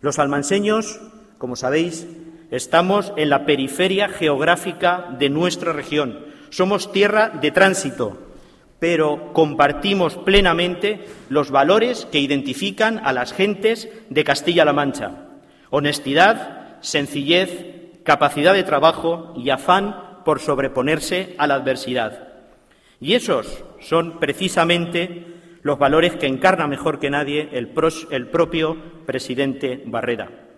Los almanseños, como sabéis, estamos en la periferia geográfica de nuestra región. Somos tierra de tránsito, pero compartimos plenamente los valores que identifican a las gentes de Castilla-La Mancha: honestidad, sencillez, capacidad de trabajo y afán por sobreponerse a la adversidad. Y esos son precisamente los valores que encarna mejor que nadie el propio presidente Barreda.